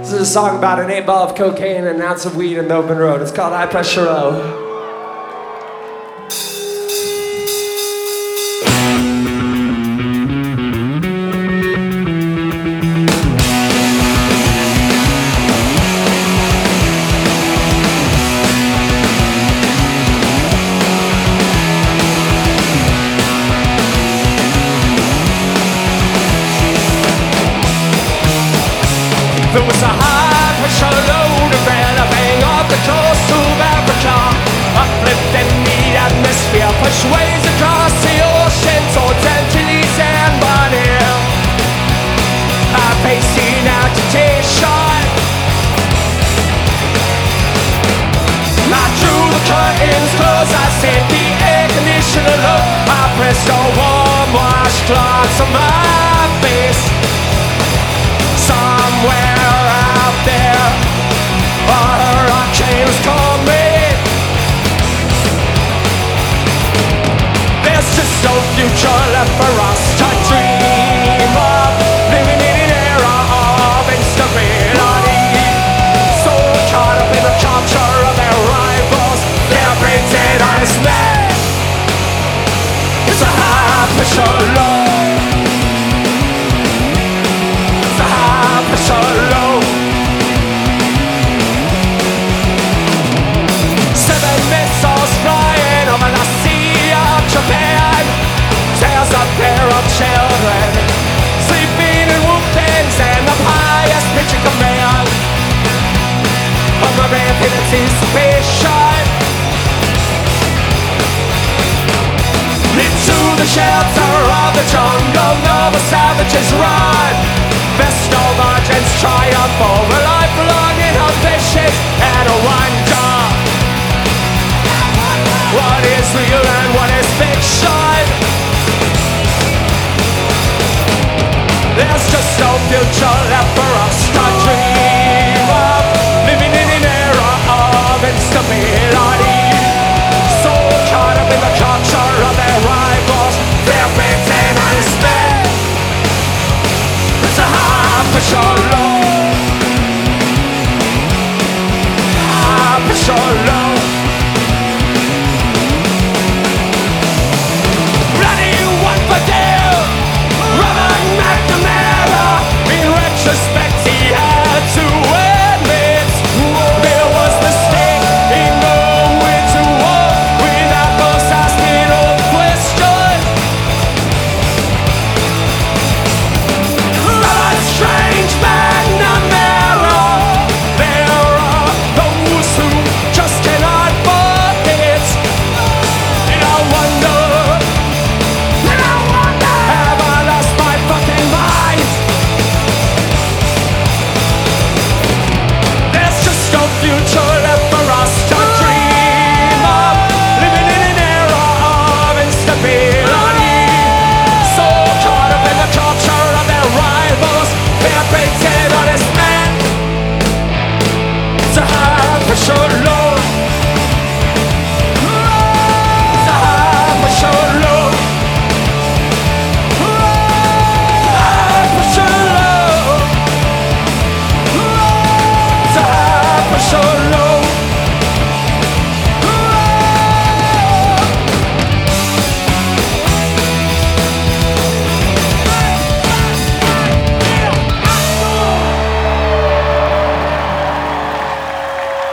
This is a song about an 8-ball of cocaine and an ounce of weed in the open road. It's called High Pressure Low. There was a high-pressure load developing off the coast of Africa, uplifting the atmosphere, push waves across the ocean towards Antilles and Borneo. I'm facing agitation. I drew the curtains close, I set the air conditioner low. I pressed a warm washcloth on my face. Somewhere out there, a hurricane's coming. There's just no future left for us to dream of, living in an era of instability, so caught up in the culture of their rivals, their painted honest men. It's a high-pressure low. So low. 7 missiles flying over the sea of Japan. Tales of pair of children sleeping in whoop pens, and the highest pitch in command of my rapid anticipation. Into the shelter of the jungle, no the savages run. Vestal margins triumph over life, belonging ambitions and a wonder. What is real and what is fiction? There's just no future left for us to dream of, living in an era of instability, so caught up in the culture of their rivals, their painted honest men. It's a high-pressure